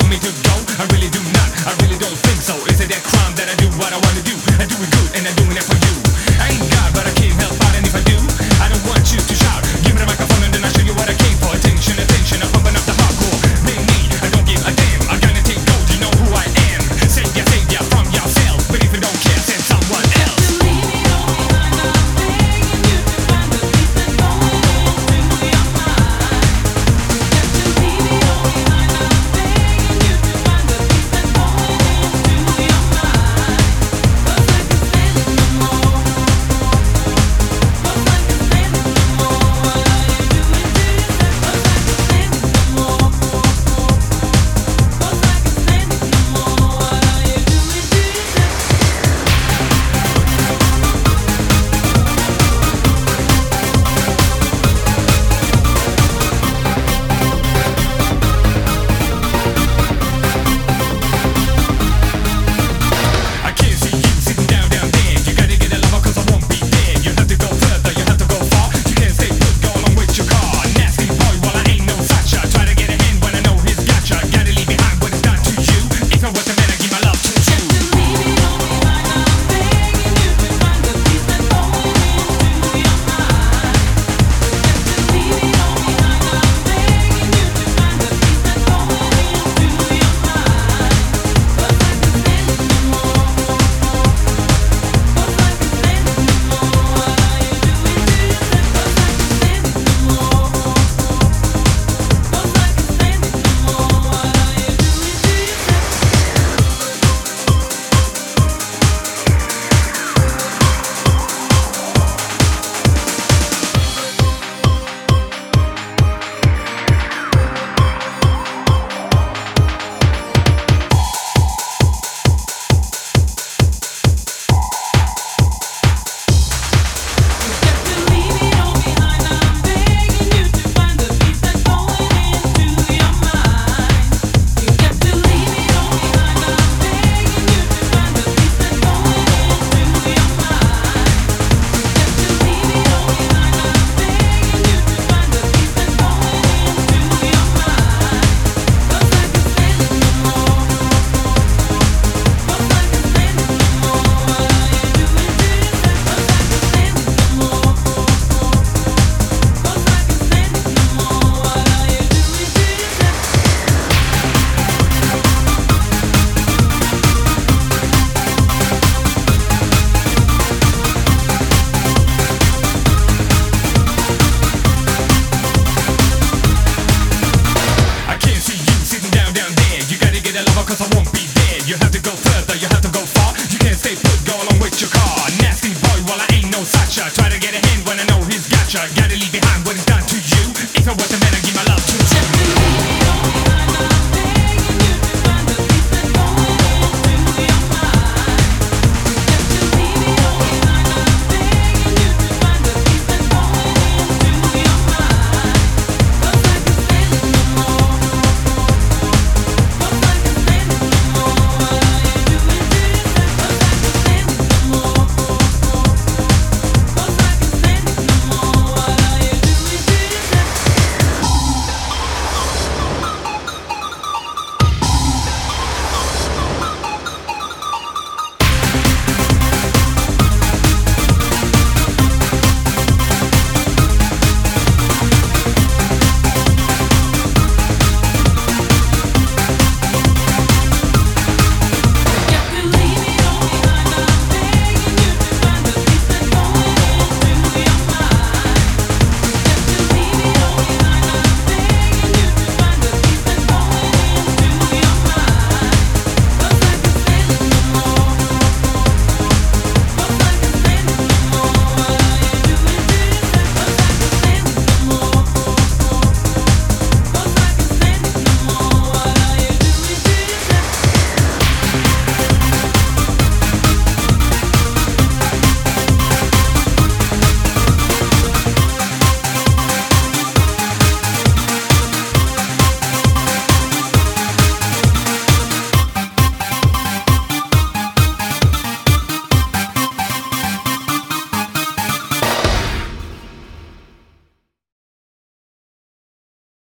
want me to go? I really do not, I really don't think so. Is it that crime that I do what I want to do? I do it good and I'm doing it for you. I ain't God, but I can't help out, and if I do, I don't want you to shout. Give me the microphone and then I'll show you what I came for. Attention, attention, I'm pumping up the hardcore. Being me, I don't give a damn. I'm gonna take gold, you know who I am. Save ya from yourself. But if you don't care, send someone else. Cause I won't be there. You have to go further, you have to go far. You can't stay put, go along with your car. Nasty boy, well I ain't no such. Try to get a hand when I know he's gotcha. Gotta leave behind what he's done to you. If I wasn't